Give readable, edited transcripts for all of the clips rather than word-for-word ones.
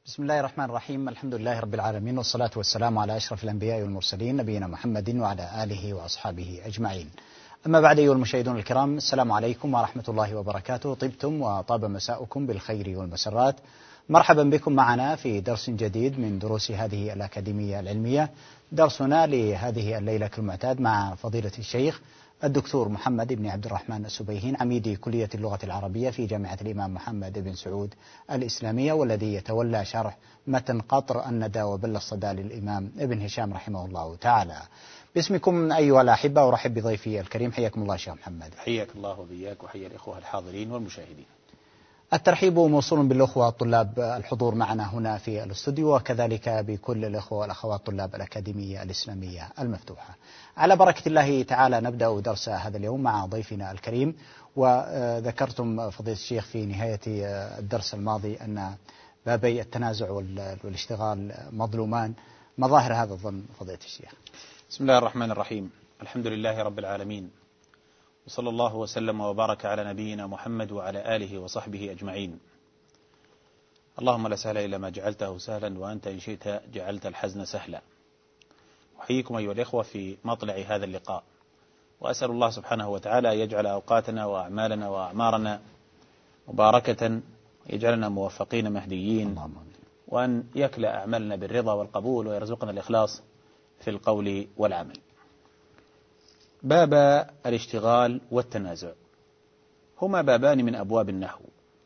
بسم الله الرحمن الرحيم. الحمد لله رب العالمين، والصلاة والسلام على أشرف الأنبياء والمرسلين نبينا محمد وعلى آله وأصحابه أجمعين. أما بعد، أيها المشاهدون الكرام، السلام عليكم ورحمة الله وبركاته. طبتم وطاب مساؤكم بالخير والمسرات. مرحبا بكم معنا في درس جديد من دروس هذه الأكاديمية العلمية. درسنا لهذه الليلة كالمعتاد مع فضيلة الشيخ الدكتور محمد بن عبد الرحمن السبيهين، عميد كلية اللغة العربية في جامعة الإمام محمد بن سعود الإسلامية، والذي يتولى شرح متن قطر الندى وبل الصدى للإمام ابن هشام رحمه الله تعالى. باسمكم أيها الأحبة أرحب بضيفي الكريم. حياكم الله شيخ محمد. حياك الله وبياك وحيا الإخوة الحاضرين والمشاهدين. الترحيب موصول بالأخوة طلاب الحضور معنا هنا في الاستوديو، وكذلك بكل الأخوة والأخوات طلاب الأكاديمية الإسلامية المفتوحة. على بركة الله تعالى نبدأ درس هذا اليوم مع ضيفنا الكريم. وذكرتم فضيلة الشيخ في نهاية الدرس الماضي أن بابي التنازع والاشتغال مظلومان. مظاهر هذا الظلم فضيلة الشيخ؟ بسم الله الرحمن الرحيم. الحمد لله رب العالمين، وصلى الله وسلم وبارك على نبينا محمد وعلى آله وصحبه أجمعين. اللهم لا سهل إلا ما جعلته سهلا، وأنت إن شئت جعلت الحزن سهلا. أحييكم أيها الإخوة في مطلع هذا اللقاء، وأسأل الله سبحانه وتعالى يجعل أوقاتنا وأعمالنا وأعمارنا مباركة، يجعلنا موفقين مهديين، وأن يكلأ أعمالنا بالرضا والقبول، ويرزقنا الإخلاص في القول والعمل. باب الاشتغال والتنازع هما بابان من أبواب النحو.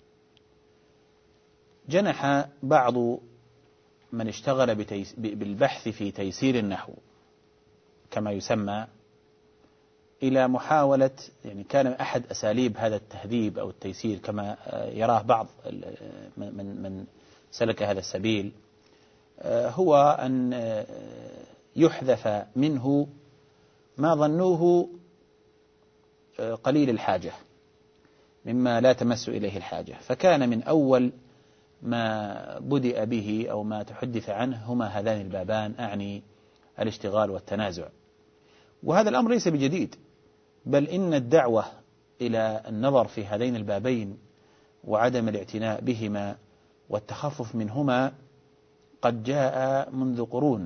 جنح بعض من اشتغل بالبحث في تيسير النحو كما يسمى إلى محاولة، يعني كان أحد أساليب هذا التهذيب أو التيسير كما يراه بعض من سلك هذا السبيل، هو أن يحذف منه ما ظنوه قليل الحاجة مما لا تمس إليه الحاجة. فكان من أول ما بدأ به أو ما تحدث عنه هما هذان البابان، أعني الاشتغال والتنازع. وهذا الأمر ليس بجديد، بل إن الدعوة إلى النظر في هذين البابين وعدم الاعتناء بهما والتخفف منهما قد جاء منذ قرون.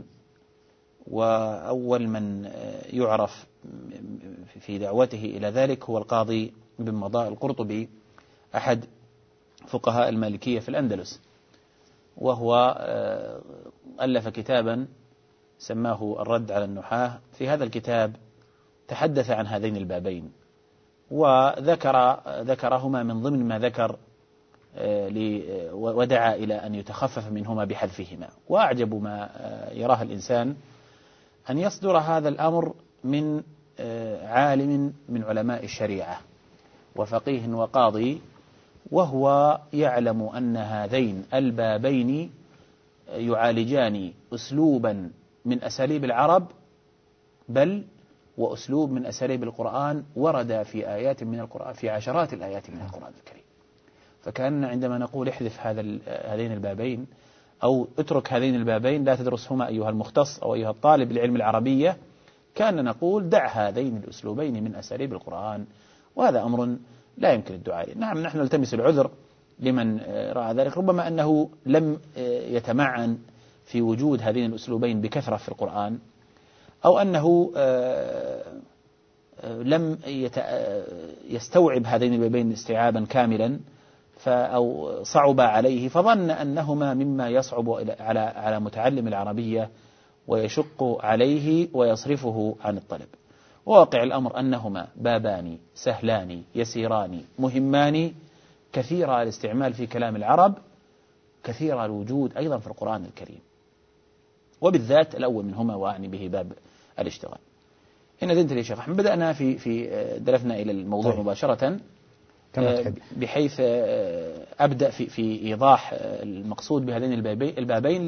وأول من يعرف في دعوته إلى ذلك هو القاضي بن مضاء القرطبي، أحد فقهاء المالكية في الأندلس، وهو ألف كتابا سماه الرد على النحاة. في هذا الكتاب تحدث عن هذين البابين وذكرهما من ضمن ما ذكر، ودعا إلى أن يتخفف منهما بحذفهما. وأعجب ما يراه الإنسان أن يصدر هذا الأمر من عالم من علماء الشريعة وفقيه وقاضي، وهو يعلم أن هذين البابين يعالجان أسلوبا من أساليب العرب، بل وأسلوب من أساليب القرآن ورد في آيات من القرآن، في عشرات الآيات من القرآن الكريم. فكان عندما نقول احذف هذين البابين أو اترك هذين البابين لا تدرسهما أيها المختص أو أيها الطالب لعلم العربية، كان نقول دع هذين الأسلوبين من أساليب القرآن، وهذا أمر لا يمكن الدعاء إليه. نعم، نحن نلتمس العذر لمن رأى ذلك، ربما أنه لم يتمعن في وجود هذين الأسلوبين بكثرة في القرآن، أو أنه لم يستوعب هذين البابين استيعابا كاملا، أو صعب عليه فظن أنهما مما يصعب على متعلم العربية ويشق عليه ويصرفه عن الطلب. وواقع الأمر أنهما بابان سهلان يسيران مهمان، كثير الاستعمال في كلام العرب، كثير الوجود أيضا في القرآن الكريم، وبالذات الأول منهما وأعني به باب الاشتغال. إن أذنت لي شيخ أحمد، بدأنا في دلفنا إلى الموضوع طيب مباشرة، بحيث أبدأ في إيضاح المقصود بهذين البابين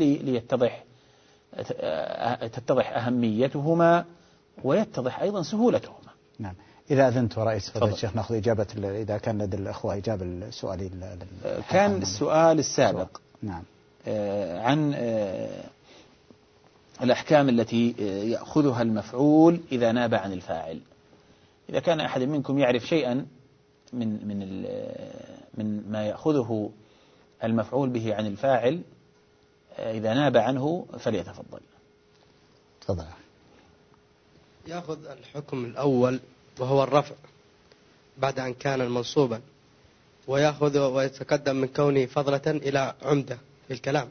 تتضح أهميتهما ويتضح أيضا سهولتهما. نعم، إذا أذنت ورئيس فضيلة الشيخ نأخذ إجابة، إذا كان لدى الأخوة إجابة السؤال. كان السؤال السابق نعم عن الأحكام التي يأخذها المفعول إذا ناب عن الفاعل. إذا كان أحد منكم يعرف شيئا من ما يأخذه المفعول به عن الفاعل إذا ناب عنه فليتفضل. تفضل. يأخذ الحكم الأول وهو الرفع بعد أن كان منصوبا، ويأخذ ويتقدم من كونه فضلة إلى عمدة في الكلام.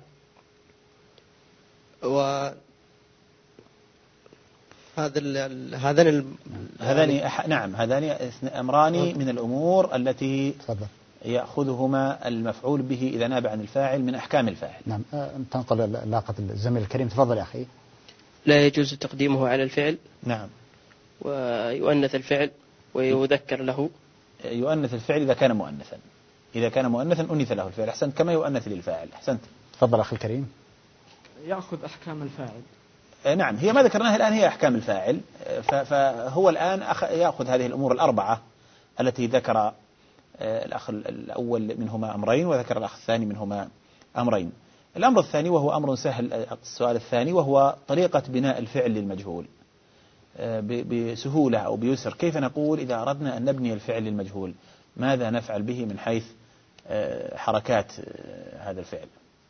هذان أمران من الأمور التي تفضل. يأخذهما المفعول به إذا ناب عن الفاعل من أحكام الفاعل. نعم. تنقل لاقة الزميل الكريم. تفضل يا أخي. لا يجوز تقديمه على الفعل. نعم. ويؤنث الفعل ويذكر له. يؤنث الفعل إذا كان مؤنثا. إذا كان مؤنثا أنث له الفعل. أحسنت. كما يؤنث للفاعل. أحسنت. تفضل أخي الكريم. يأخذ أحكام الفاعل. نعم، هي ما ذكرناها الآن هي أحكام الفاعل. فهو الآن يأخذ هذه الأمور الأربعة التي ذكر الأخ الأول منهما أمرين، وذكر الأخ الثاني منهما أمرين. الأمر الثاني وهو أمر سهل، السؤال الثاني وهو طريقة بناء الفعل للمجهول بسهولة أو بيسر. كيف نقول إذا أردنا أن نبني الفعل للمجهول؟ ماذا نفعل به من حيث حركات هذا الفعل؟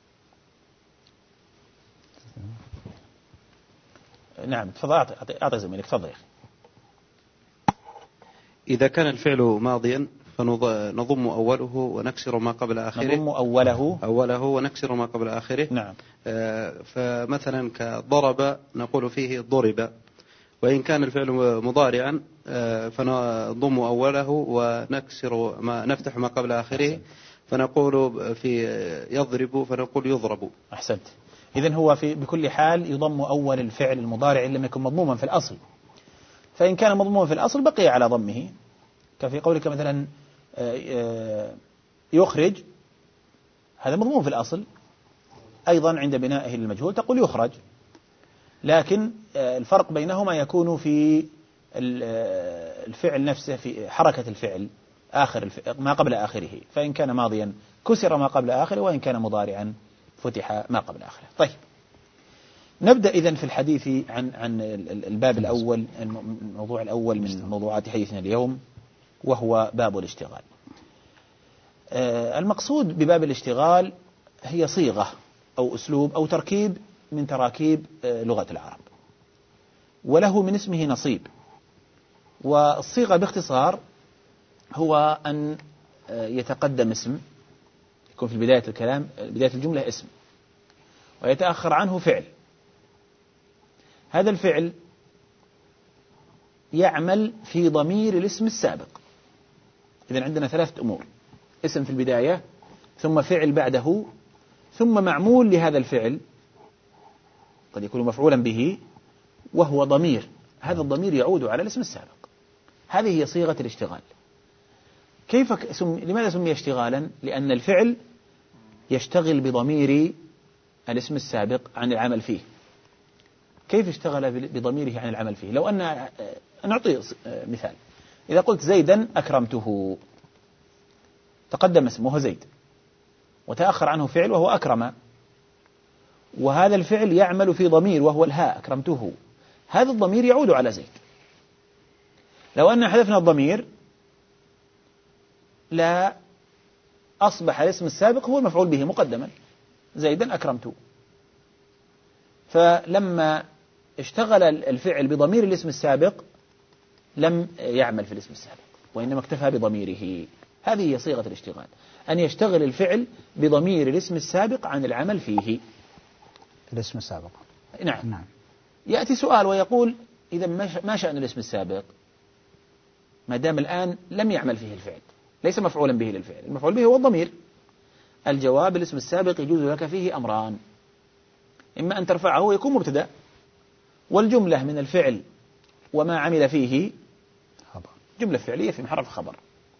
نعم، تفضل. أعطي زميلك. تفضل. إذا كان الفعل ماضيا فنضم أوله ونكسر ما قبل آخره. نضم أوله ونكسر ما قبل آخره. نعم. فمثلا كضرب نقول فيه ضرب. وإن كان الفعل مضارعا فنضم أوله ونكسر نفتح ما قبل آخره. فنقول في يضرب فنقول يضرب. أحسنت. إذن هو بكل حال يضم أول الفعل المضارع إن لم يكن مضموما في الأصل. فإن كان مضموما في الأصل بقي على ضمه، كفي قولك مثلا يخرج، هذا مضموم في الأصل. أيضا عند بنائه للمجهول تقول يخرج، لكن الفرق بينهما يكون في الفعل نفسه، في حركة الفعل آخر ما قبل آخره. فإن كان ماضيا كسر ما قبل آخره، وإن كان مضارعا فتح ما قبل آخره. طيب، نبدأ إذن في الحديث عن الباب الأول، الموضوع الأول من موضوعات حديثنا اليوم، وهو باب الاشتغال. المقصود بباب الاشتغال هي صيغة أو أسلوب أو تركيب من تراكيب لغة العرب، وله من اسمه نصيب. والصيغة باختصار هو أن يتقدم اسم، يكون في بداية الكلام، بداية الجملة اسم، ويتأخر عنه فعل. هذا الفعل يعمل في ضمير الاسم السابق. إذن عندنا ثلاثة أمور: اسم في البداية، ثم فعل بعده، ثم معمول لهذا الفعل قد يكون مفعولا به وهو ضمير. هذا الضمير يعود على الاسم السابق. هذه هي صيغة الاشتغال. لماذا سمي اشتغالا؟ لأن الفعل يشتغل بضمير الاسم السابق عن العمل فيه. كيف اشتغل بضميره عن العمل فيه؟ لو أن نعطي مثال. إذا قلت زيدا أكرمته، تقدم اسمه زيد وتأخر عنه فعل وهو أكرم، وهذا الفعل يعمل في ضمير وهو الهاء أكرمته. هذا الضمير يعود على زيد. لو أن حذفنا الضمير لا أصبح الاسم السابق هو المفعول به مقدما، زيدا أكرمته. فلما اشتغل الفعل بضمير الاسم السابق لم يعمل في الاسم السابق، وإنما اكتفى بضميره. هذه هي صيغة الاشتغال، أن يشتغل الفعل بضمير الاسم السابق عن العمل فيه. الاسم السابق. نعم. يأتي سؤال ويقول: إذا ما شأن الاسم السابق ما دام الآن لم يعمل فيه الفعل، ليس مفعولا به للفعل، المفعول به هو الضمير؟ الجواب: الاسم السابق يجوز لك فيه أمران: إما أن ترفعه ويكون مبتدأ، والجملة من الفعل وما عمل فيه جملة فعلية في محل خبر،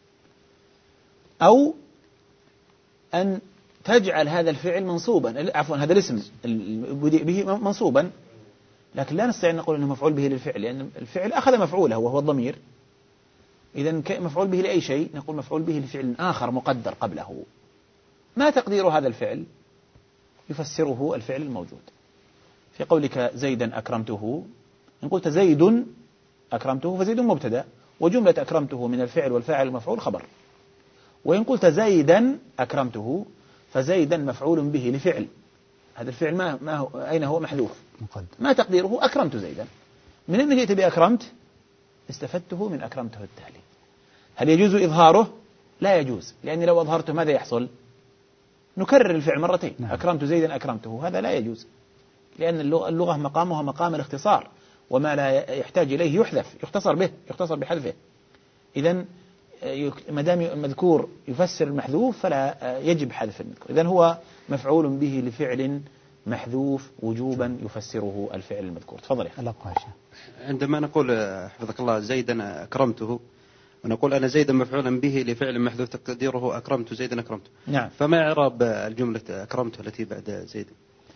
أو أن تجعل هذا الفعل منصوبا، عفوا هذا الاسم به منصوبا، لكن لا نستطيع أن نقول أنه مفعول به للفعل، لأن الفعل أخذ مفعوله وهو الضمير. إذا مفعول به لأي شيء نقول مفعول به لفعل آخر مقدر قبله. ما تقدير هذا الفعل؟ يفسره الفعل الموجود. في قولك زيدا أكرمته، إن قلت زيد أكرمته فزيد مبتدأ، وجملة أكرمته من الفعل والفاعل المفعول خبر. وإن قلت زيدا أكرمته فزيدا مفعول به لفعل، هذا الفعل ما هو أين هو محذوف مقدم. ما تقديره أكرمت زيدا. من أين جئت بأكرمت؟ استفدته من أكرمته التالي. هل يجوز إظهاره؟ لا يجوز، لأني لو أظهرته ماذا يحصل؟ نكرر الفعل مرتين. نعم. أكرمت زيدا أكرمته، هذا لا يجوز، لأن اللغة مقامها مقام الاختصار، وما لا يحتاج إليه يحذف، يختصر بحذفه. إذن ما دام المذكور يفسر المحذوف فلا يجب حذف المذكور. إذن هو مفعول به لفعل محذوف وجوبا يفسره الفعل المذكور. تفضل يا أخي. عندما نقول حفظك الله زيدا أكرمته، ونقول أنا زيدا مفعولا به لفعل محذوف تقديره أكرمت زيدا أكرمته، نعم. فما إعراب الجملة أكرمته التي بعد زيدا؟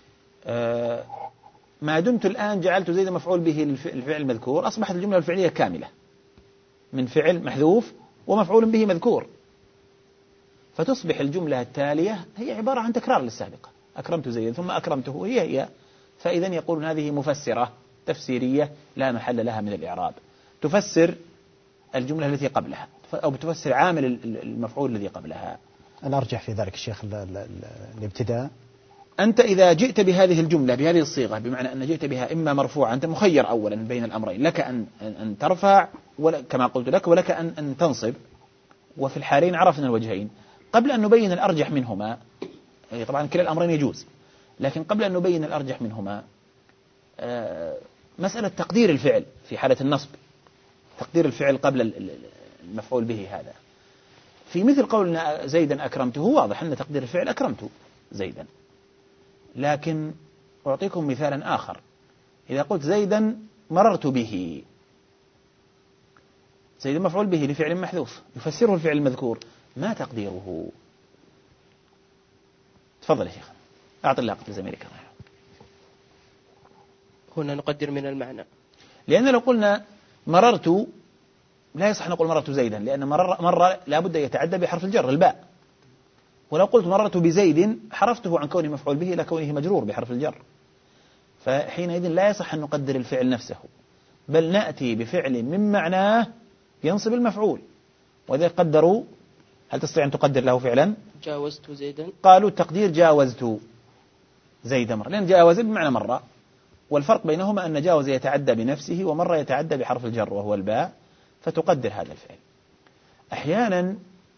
ما دمت الآن جعلت زيدا مفعول به للفعل المذكور، أصبحت الجملة الفعلية كاملة من فعل محذوف ومفعول به مذكور، فتصبح الجملة التالية هي عبارة عن تكرار للسابقة. أكرمت زيدا ثم أكرمته هي، فإذا يقولون هذه مفسرة تفسيرية لا محل لها من الإعراب، تفسر الجملة التي قبلها أو تفسر عامل المفعول الذي قبلها. الأرجح في ذلك الشيخ الابتداء. أنت إذا جئت بهذه الجملة بهذه الصيغة، بمعنى أن جئت بها إما مرفوعة، أنت مخير أولا بين الأمرين، لك أن ترفع كما قلت لك، ولك أن تنصب، وفي الحالين عرفنا الوجهين. قبل أن نبين الأرجح منهما، طبعا كلا الأمرين يجوز، لكن قبل أن نبين الأرجح منهما مسألة تقدير الفعل في حالة النصب، تقدير الفعل قبل المفعول به. هذا في مثل قولنا زيدا أكرمته، واضح أن تقدير الفعل أكرمت زيدا، لكن أعطيكم مثالا آخر. إذا قلت زيدا مررت به، زيدا مفعول به لفعل محذوف يفسره الفعل المذكور، ما تقديره؟ تفضل يا شيخ، أعطي الله قبل زميلك. هنا نقدر من المعنى، لأن لو قلنا مررت لا يصح نقول مررت زيدا، لأن مر لا بد يتعدى بحرف الجر الباء، ولو قلت مررت بزيد حرفته عن كونه مفعول به إلى كونه مجرور بحرف الجر، فحينئذ لا يصح أن نقدر الفعل نفسه، بل نأتي بفعل من معناه ينصب المفعول. وإذا قدروا، هل تستطيع أن تقدر له فعلا؟ جاوزت زيدا، قالوا التقدير جاوزت زيد مرة، لأن جاوز بمعنى مرة، والفرق بينهما أن جاوز يتعدى بنفسه ومرة يتعدى بحرف الجر وهو الباء، فتقدر هذا الفعل. أحيانا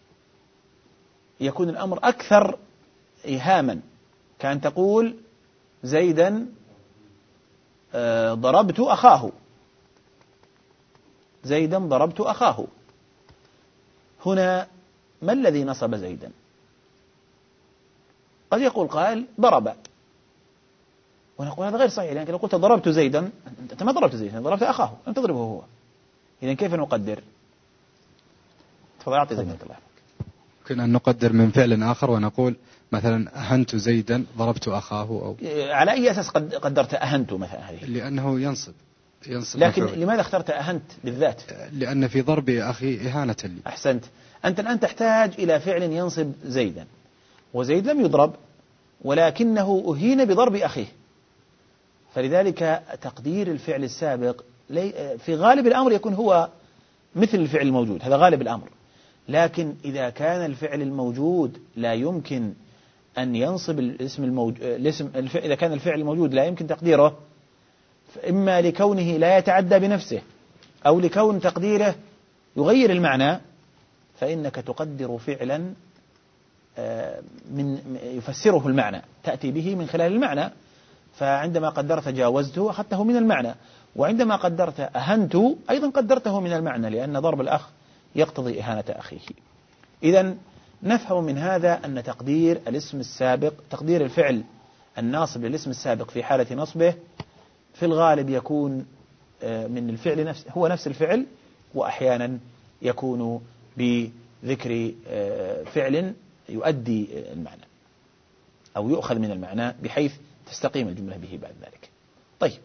يكون الأمر أكثر إيهاما، كان تقول زيدا ضربت أخاه، زيدا ضربت أخاه. هنا ما الذي نصب زيدا؟ قد يقول قائل ضرب، ونقول هذا غير صحيح، لأنك لو قلت ضربت زيدا أنت ما ضربت زيدا، ضربت أخاه، لم تضربه هو. إذن كيف نقدر؟ تفضل أعطي زيدا. الله يمكن أن نقدر من فعل آخر ونقول مثلا أهنت زيدا ضربت أخاه، أو على أي أساس قدرت أهنت مثلا هذه؟ لأنه ينصب لكن مفعول. لماذا اخترت أهنت بالذات؟ لأن في ضرب أخي إهانة لي. أحسنت. أنت الآن تحتاج إلى فعل ينصب زيدا، وزيد لم يضرب ولكنه أهين بضرب أخيه، فلذلك تقدير الفعل السابق في غالب الأمر يكون هو مثل الفعل الموجود، هذا غالب الأمر. لكن إذا كان الفعل الموجود لا يمكن أن ينصب إذا كان الفعل الموجود لا يمكن تقديره، إما لكونه لا يتعدى بنفسه أو لكون تقديره يغير المعنى، فإنك تقدر فعلا من يفسره المعنى، تأتي به من خلال المعنى. فعندما قدرت جاوزته أخذته من المعنى، وعندما قدرت أهنت أيضا قدرته من المعنى، لأن ضرب الأخ يقتضي إهانة أخيه. إذن نفهم من هذا أن تقدير الاسم السابق، تقدير الفعل الناصب للاسم السابق في حالة نصبه في الغالب يكون من الفعل نفسه، هو نفس الفعل، وأحيانا يكون بذكر فعل يؤدي المعنى أو يؤخذ من المعنى بحيث تستقيم الجملة به بعد ذلك. طيب،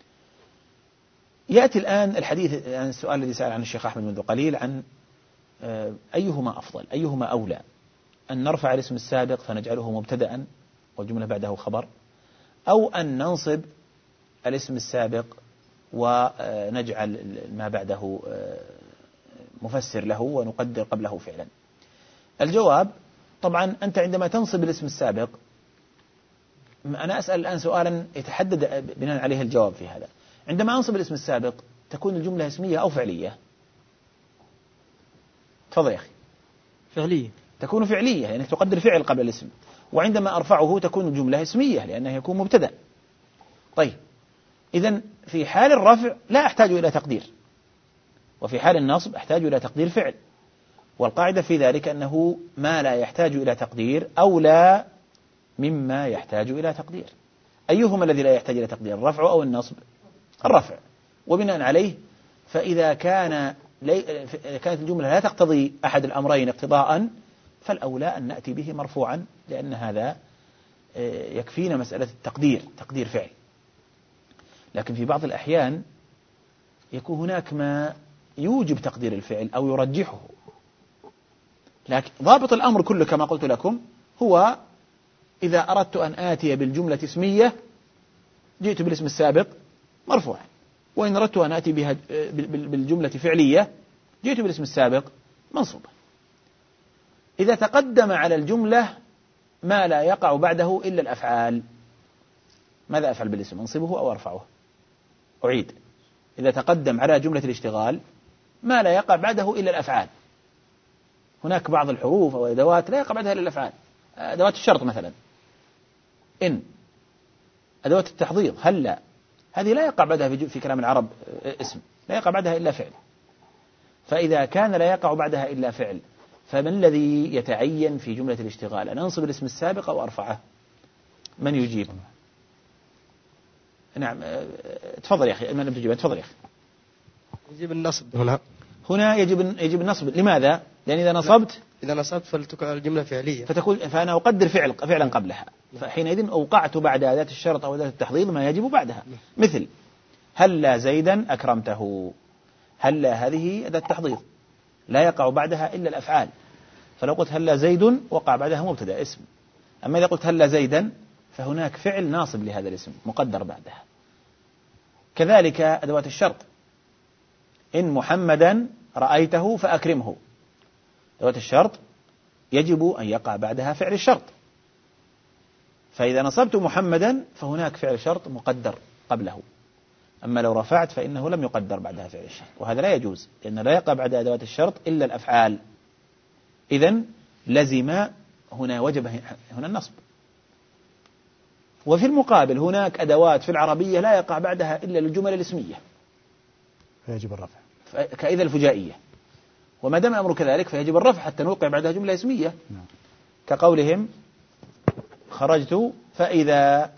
يأتي الآن الحديث عن السؤال الذي سأل عن الشيخ أحمد منذ قليل عن أيهما أفضل، أيهما أولى، أن نرفع الاسم السابق فنجعله مبتدأ والجملة بعده خبر، أو أن ننصب الاسم السابق ونجعل ما بعده مفسر له ونقدر قبله فعلا. الجواب طبعا أنت عندما تنصب الاسم السابق أنا أسأل الآن سؤالا يتحدد بناء عليه الجواب في هذا. عندما أنصب الاسم السابق تكون الجملة اسمية أو فعلية؟ تفضل يا أخي. فعلية. تكون فعلية يعني تقدر فعل قبل الاسم. وعندما أرفعه تكون الجملة اسمية لأنه يكون مبتدأ. طيب إذن في حال الرفع لا أحتاج إلى تقدير، وفي حال النصب أحتاج إلى تقدير فعل. والقاعدة في ذلك أنه ما لا يحتاج إلى تقدير أولى مما يحتاج إلى تقدير. أيهما الذي لا يحتاج إلى تقدير، الرفع أو النصب؟ الرفع. وبناء عليه فإذا كانت الجملة لا تقتضي أحد الأمرين اقتضاء فالأولى أن نأتي به مرفوعا، لأن هذا يكفينا مسألة التقدير، تقدير فعل. لكن في بعض الأحيان يكون هناك ما يوجب تقدير الفعل أو يرجحه. لكن ضابط الأمر كله كما قلت لكم هو إذا أردت أن آتي بالجملة اسمية جئت بالاسم السابق مرفوعا، وإن أردت أن آتي بها بالجملة فعلية جئت بالاسم السابق منصوبا. إذا تقدم على الجملة ما لا يقع بعده إلا الأفعال ماذا أفعل بالاسم؟ أنصبه أو أرفعه؟ أعيد. إذا تقدم على جملة الاشتغال ما لا يقع بعده إلا الأفعال. هناك بعض الحروف أو أدوات لا يقع بعدها إلا الأفعال. أدوات الشرط مثلا إن، أدوات التحضيض هلا، هذه لا يقع بعدها في كلام العرب اسم، لا يقع بعدها إلا فعل. فإذا كان لا يقع بعدها إلا فعل فمن الذي يتعين في جملة الاشتغال؟ أن أنصب الاسم السابق أو أرفعه؟ من يجيب؟ نعم تفضل يا أخي. ما لم تجيب تفضل يا أخي. يجب النصب هنا يجب النصب. لماذا؟ لأن إذا نصبت فلتكون الجملة فعلية فأنا أقدر فعلا قبلها، فحينئذ أوقعت بعد أداة الشرط أو أداة التحضيض ما يجب بعدها. مثل هلا زيدا أكرمته، هلا هذه أداة التحضيض لا يقع بعدها إلا الأفعال، فلو قلت هلا زيد وقع بعدها مبتدأ اسم. أما إذا قلت هلا زيدا فهناك فعل ناصب لهذا الاسم مقدر بعدها. كذلك أدوات الشرط، إن محمدا رأيته فأكرمه، أدوات الشرط يجب أن يقع بعدها فعل الشرط، فإذا نصبت محمدا فهناك فعل شرط مقدر قبله. أما لو رفعت فإنه لم يقدر بعدها فعل الشرط، وهذا لا يجوز لأن لا يقع بعد أدوات الشرط إلا الأفعال. إذن لزم هنا وجب هنا النصب. وفي المقابل هناك أدوات في العربية لا يقع بعدها إلا الجمل الاسمية فيجب الرفع، كإذا الفجائية. وما دام الأمر كذلك فيجب الرفع حتى نوقع بعدها جملة اسمية، كقولهم خرجت فإذا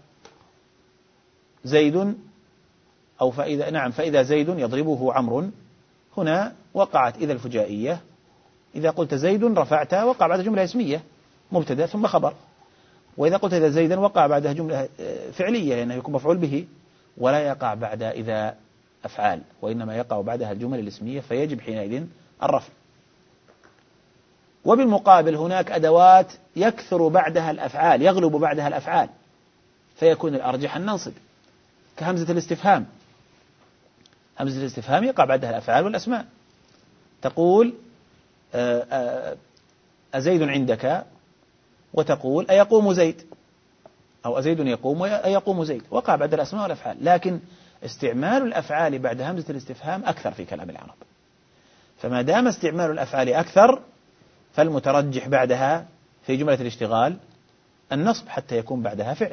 زيد أو فإذا زيد يضربه عمرو. هنا وقعت إذا الفجائية، إذا قلت زيد رفعت وقع بعد جملة اسمية مبتدأ ثم خبر. وإذا قلت إذا زيدا وقع بعدها جملة فعلية لأنه يكون مفعول به، ولا يقع بعد إذا أفعال، وإنما يقع بعدها الجمل الاسمية فيجب حينئذ الرفع. وبالمقابل هناك أدوات يكثر بعدها الأفعال، يغلب بعدها الأفعال، فيكون الأرجح أن ننصب، كهمزة الاستفهام. همزة الاستفهام يقع بعدها الأفعال والأسماء. تقول أزيد عندك، وتقول أيقوم زيد، أو أزيد يقوم ويقوم زيد، وقع بعد الأسماء والأفعال. لكن استعمال الأفعال بعد همزة الاستفهام أكثر في كلام العرب، فما دام استعمال الأفعال أكثر فالمترجح بعدها في جملة الاشتغال النصب حتى يكون بعدها فعل.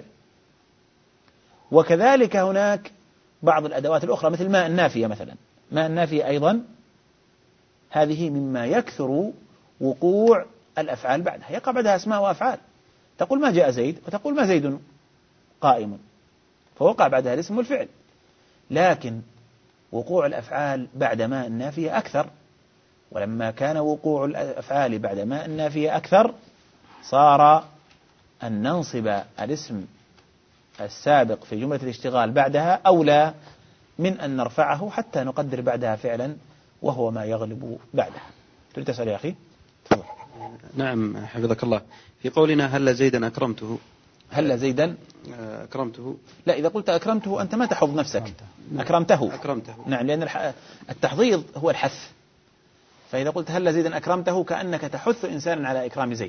وكذلك هناك بعض الأدوات الأخرى مثل ما النافية مثلا. ما النافية أيضا هذه مما يكثر وقوع الأفعال بعدها، يقع بعدها أسماء وأفعال. تقول ما جاء زيد وتقول ما زيد قائم، فوقع بعدها الاسم والفعل. لكن وقوع الأفعال بعد ما النافية أكثر، ولما كان وقوع الأفعال بعد ما النافية أكثر صار أن ننصب الاسم السابق في جملة الاشتغال بعدها أولى من أن نرفعه حتى نقدر بعدها فعلا، وهو ما يغلب بعدها. تريد تسأل يا أخي؟ تفضل. نعم حفظك الله. في قولنا هل زيدا أكرمته، هل زيدا أكرمته، لا، إذا قلت أكرمته أنت ما تحض نفسك، أكرمته. نعم، لأن التحضيض هو الحث. فإذا قلت هل زيدا أكرمته كأنك تحث إنسانا على إكرام زيد،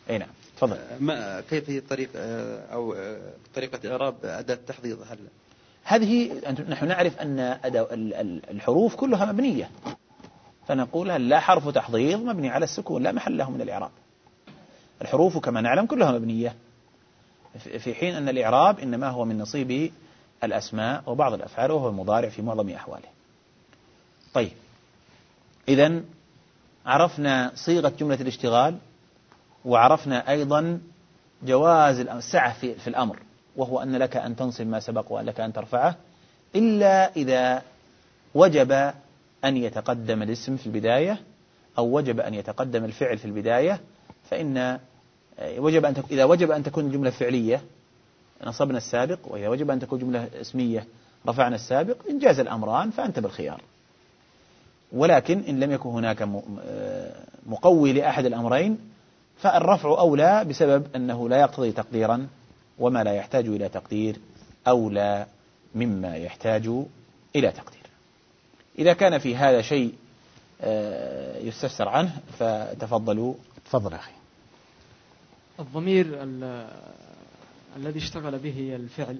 أي نعم تفضل. ما كيف هي أو طريقة إعراب أداة التحضيض؟ هذه نحن نعرف أن الحروف كلها مبنية، فنقول لا حرف تحضيض مبني على السكون لا محل له من الإعراب. الحروف كما نعلم كلها مبنية، في حين أن الإعراب إنما هو من نصيب الأسماء وبعض الأفعال وهو المضارع في معظم أحواله. طيب، إذن عرفنا صيغة جملة الاشتغال، وعرفنا أيضا جواز السعة في الأمر، وهو أن لك أن تنصب ما سبق وأن لك أن ترفعه، إلا إذا وجب أن يتقدم الاسم في البداية أو وجب أن يتقدم الفعل في البداية، فإن إذا وجب أن تكون الجملة فعلية نصبنا السابق، وإذا وجب أن تكون جملة اسمية رفعنا السابق، إن جاز الأمران فأنت بالخيار. ولكن إن لم يكن هناك مقوي لأحد الأمرين فالرفع أولى، بسبب أنه لا يقتضي تقديرا، وما لا يحتاج إلى تقدير أولى مما يحتاج إلى تقدير. إذا كان في هذا شيء يستفسر عنه فتفضلوا. تفضل أخي. الضمير الذي اشتغل به الفعل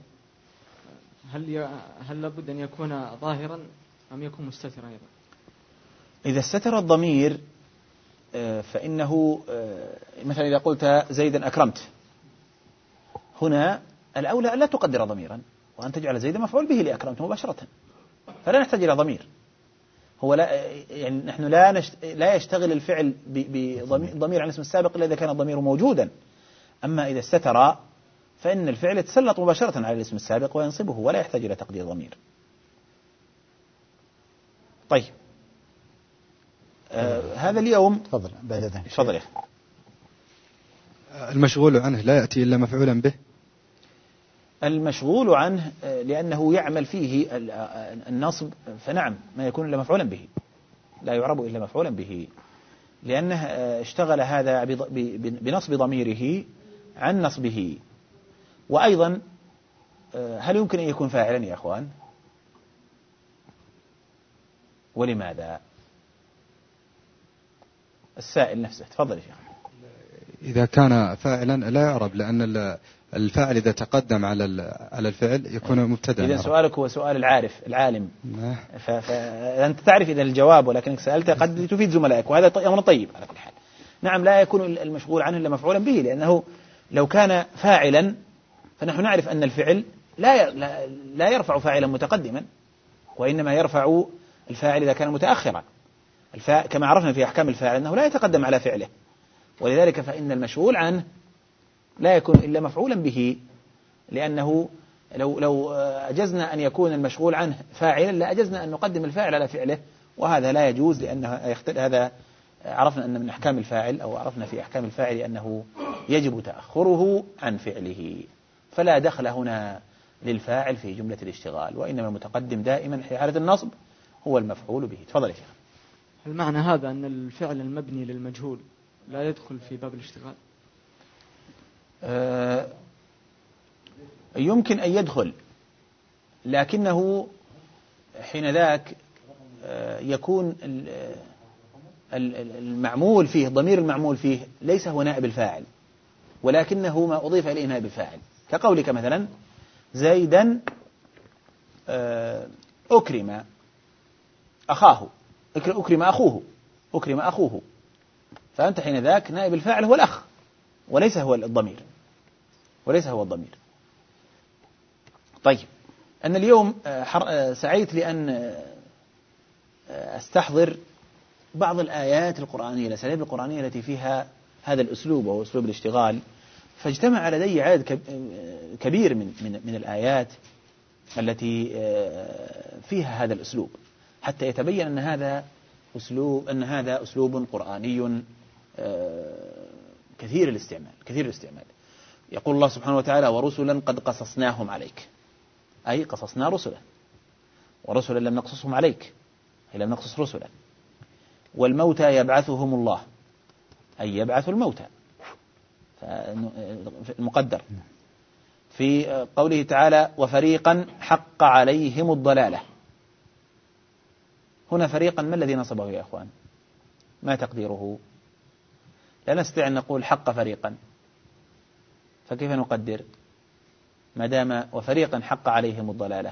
هل لابد أن يكون ظاهرا أم يكون مستترا أيضا؟ إذا استتر الضمير فإنه مثلا إذا قلت زيدا أكرمت، هنا الأولى أن لا تقدر ضميرا، وأن تجعل زيدا مفعول به لأكرمت مباشرة، فلا نحتاج إلى ضمير. هو يعني نحن لا يشتغل الفعل بضمير عن اسم السابق إلا إذا كان الضمير موجودا. أما إذا استتر فإن الفعل يتسلط مباشرة على الاسم السابق وينصبه ولا يحتاج إلى تقدير ضمير. طيب، هذا اليوم. تفضل بعد ذلك. تفضل يا أخي. المشغول عنه لا يأتي إلا مفعولا به. المشغول عنه لأنه يعمل فيه النصب، فنعم ما يكون إلا مفعولا به، لا يعرب إلا مفعولا به، لأنه اشتغل هذا بنصب ضميره عن نصبه. وأيضا هل يمكن أن يكون فاعلا يا أخوان؟ ولماذا؟ السائل نفسه. تفضل يا شيخ. إذا كان فاعلا لا يعرب، لأن الفاعل إذا تقدم على الفعل يكون مبتدأ. إذا سؤالك هو سؤال العارف العالم، فأنت تعرف إذا الجواب، ولكنك سألت قد تفيد زملائك، وهذا أمر طيب على كل حال. نعم، لا يكون المشغول عنه إلا مفعولا به، لأنه لو كان فاعلا فنحن نعرف أن الفعل لا يرفع فاعلا متقدما، وإنما يرفع الفاعل إذا كان متأخرا. كما عرفنا في أحكام الفاعل أنه لا يتقدم على فعله، ولذلك فإن المشغول عنه لا يكون إلا مفعولا به، لأنه لو أجزنا أن يكون المشغول عنه فاعلا لا أجزنا أن نقدم الفاعل على فعله، وهذا لا يجوز، لأن هذا عرفنا أن من أحكام الفاعل، أو عرفنا في أحكام الفاعل أنه يجب تأخره عن فعله، فلا دخل هنا للفاعل في جملة الاشتغال، وإنما المتقدم دائما في حالة النصب هو المفعول به. تفضل يا شيخ. المعنى هذا أن الفعل المبني للمجهول لا يدخل في باب الاشتغال؟ يمكن أن يدخل، لكنه حين ذاك يكون المعمول فيه، ضمير المعمول فيه ليس هو نائب الفاعل، ولكنه ما أضيف إليه نائب الفاعل، كقولك مثلا زيدا أكرم أخاه، أكرم أخوه، فأنت حين ذاك نائب الفاعل هو الأخ، وليس هو الضمير. طيب، أنا اليوم سعيت لأن أستحضر بعض الآيات القرآنية، الأساليب القرآنية التي فيها هذا الأسلوب وهو أسلوب الاشتغال، فاجتمع لدي عدد كبير من الآيات التي فيها هذا الأسلوب، حتى يتبين أن هذا أسلوب قرآني كثير الاستعمال. يقول الله سبحانه وتعالى: ورسلا قد قصصناهم عليك، أي قصصنا رسلا، ورسلا لم نقصصهم عليك، أي لم نقصص رسلا. والموتى يبعثهم الله، أي يبعث الموتى، المقدر. في قوله تعالى: وفريقا حق عليهم الضلالة، هنا فريقا ما الذي نصبه يا أخوان؟ ما تقديره؟ لا نستطيع أن نقول حق فريقا، فكيف نقدر ما دام وفريقا حق عليهم الضلالة؟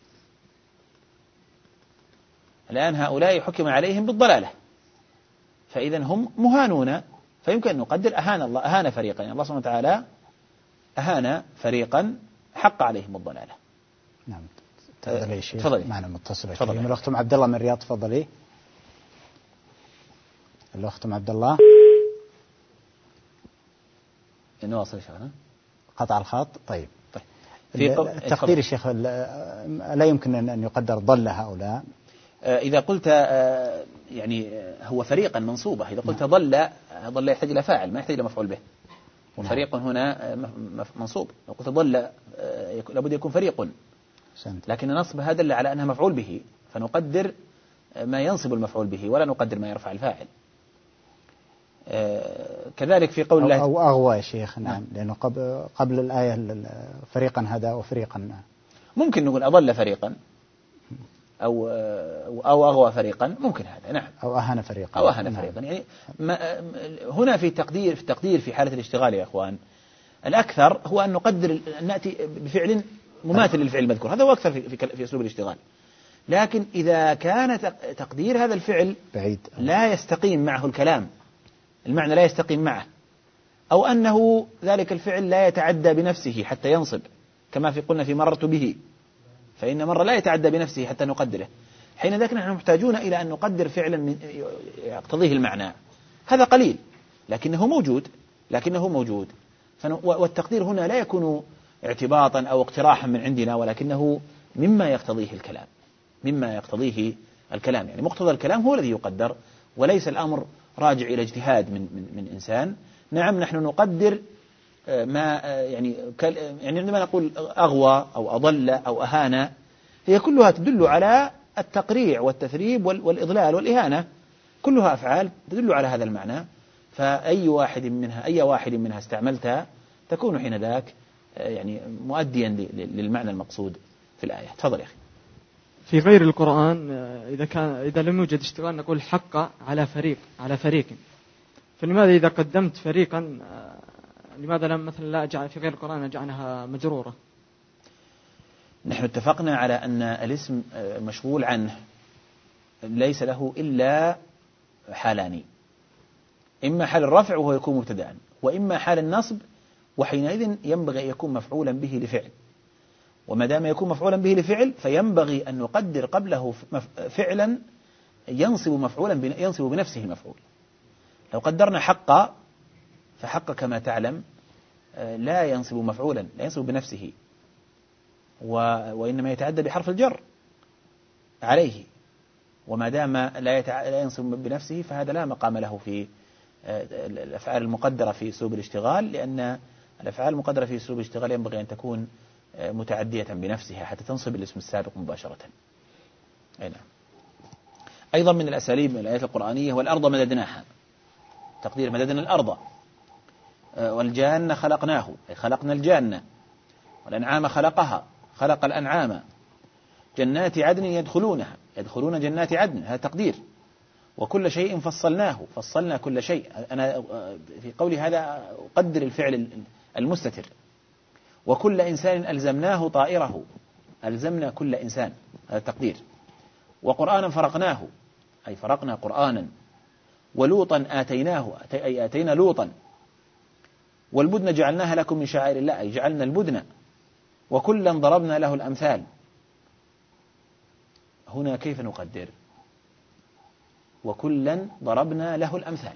الآن هؤلاء حكم عليهم بالضلالة، فإذا هم مهانون، فيمكن أن نقدر أهان الله، أهان فريقا، يعني الله سبحانه وتعالى أهان فريقا حق عليهم الضلالة. نعم. تفضل يا شيخ. تفضلي. معنا متصل. تفضلي. الأخت عبد الله من الرياض، تفضلي. الأخت عبد الله. نواصل شيخنا. قطع الخط. طيب. في التقدير يا شيخ لا يمكن أن يقدر ضل هؤلاء. إذا قلت يعني هو فريقا منصوبة، إذا قلت ضل يحتاج إلى فاعل، ما يحتاج إلى مفعول به. وفريق هنا منصوب، لو قلت ضل لابد يكون فريق، لكن نصب هذا دل على أنها مفعول به، فنقدر ما ينصب المفعول به ولا نقدر ما يرفع الفاعل. كذلك في قول الله أو أغوى يا شيخ. نعم. لأنه قبل الآية فريقا هدى وفريقا. ممكن نقول أضل فريقا أو أغوى فريقا، ممكن هذا. نعم. أو أهان فريقا. يعني هنا في التقدير في حالة الاشتغال يا أخوان، الأكثر هو أن نقدر أن نأتي بفعل مماثل للفعل المذكور، هذا هو أكثر في أسلوب الاشتغال. لكن إذا كان تقدير هذا الفعل بعيد، لا يستقيم معه الكلام، المعنى لا يستقيم معه، أو أنه ذلك الفعل لا يتعدى بنفسه حتى ينصب، كما قلنا في مررت به، فإن مرة لا يتعدى بنفسه حتى نقدره، حين ذاك نحن محتاجون إلى أن نقدر فعلا يقتضيه المعنى. هذا قليل لكنه موجود. والتقدير هنا لا يكون اعتباطا أو اقتراحا من عندنا، ولكنه مما يقتضيه الكلام، يعني مقتضى الكلام هو الذي يقدر، وليس الأمر راجع إلى اجتهاد من إنسان. نعم نحن نقدر ما يعني عندما نقول أغوى أو أضل أو أهان، هي كلها تدل على التقريع والتثريب والإضلال والإهانة، كلها أفعال تدل على هذا المعنى، فأي واحد منها استعملتها تكون حين ذاك يعني مؤديا للمعنى المقصود في الآية. تفضل يا أخي. في غير القرآن إذا لم يوجد اشتغال نقول حق على فريق، فلماذا إذا قدمت فريقا لماذا لم مثلا لا أجعل في غير القرآن أجعلها مجرورة؟ نحن اتفقنا على أن الاسم مشغول عنه ليس له إلا حالان، إما حال الرفع وهو يكون مبتدأ، وإما حال النصب، وحينئذ ينبغي أن يكون مفعولا به لفعل، وما دام يكون مفعولا به لفعل فينبغي أن نقدر قبله فعلا ينصب بنفسه المفعول. لو قدرنا حق، فحق كما تعلم لا ينصب مفعولا، لا ينصب بنفسه، وإنما يتعدى بحرف الجر عليه، وما دام لا ينصب بنفسه فهذا لا مقام له في الأفعال المقدرة في أسلوب الاشتغال، لأن الأفعال المقدرة في أسلوب الاشتغال ينبغي أن تكون متعدية بنفسها حتى تنصب الاسم السابق مباشرة. نعم. أيضا من الأساليب من الآيات القرآنية والأرض مددناها، تقدير مددنا الأرض، والجان خلقناه، أي خلقنا الجان، والأنعام خلق الأنعام، جنات عدن يدخلون جنات عدن، هذا تقدير. وكل شيء فصلنا كل شيء، أنا في قولي هذا أقدر الفعل المستتر. وكل إنسان ألزمناه طائره، ألزمنا كل إنسان، هذا تقدير. وقرآنا فرقناه، أي فرقنا قرآنا. ولوطا آتيناه، أي آتينا لوطا. والبدن جعلناها لكم من شعائر الله، أي جعلنا البدن. وكلا ضربنا له الأمثال. هنا كيف نقدر؟ وكلا ضربنا له الأمثال،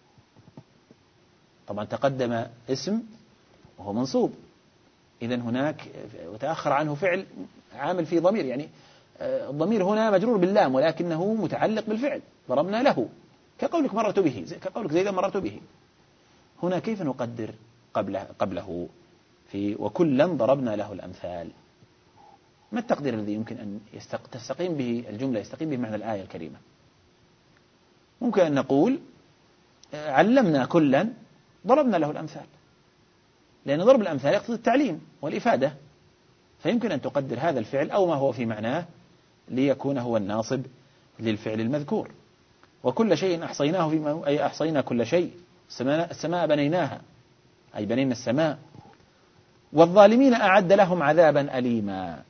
طبعا تقدم اسم وهو منصوب، إذن هناك وتأخر عنه فعل عامل فيه ضمير، يعني الضمير هنا مجرور باللام ولكنه متعلق بالفعل ضربنا له، كقولك مررت به، كقولك زيدا مررت به. هنا كيف نقدر قبله في وكلا ضربنا له الأمثال؟ ما التقدير الذي يمكن أن تستقيم به الجملة، يستقيم به معنى الآية الكريمة؟ ممكن أن نقول علمنا كلا ضربنا له الأمثال، لأن ضرب الأمثال يقتضي التعليم والإفادة، فيمكن أن تقدر هذا الفعل أو ما هو في معناه ليكون هو الناصب للفعل المذكور. وكل شيء أحصيناه أي أحصينا كل شيء السماء بنيناها، أي بنينا السماء. والظالمين أعد لهم عذابا أليما.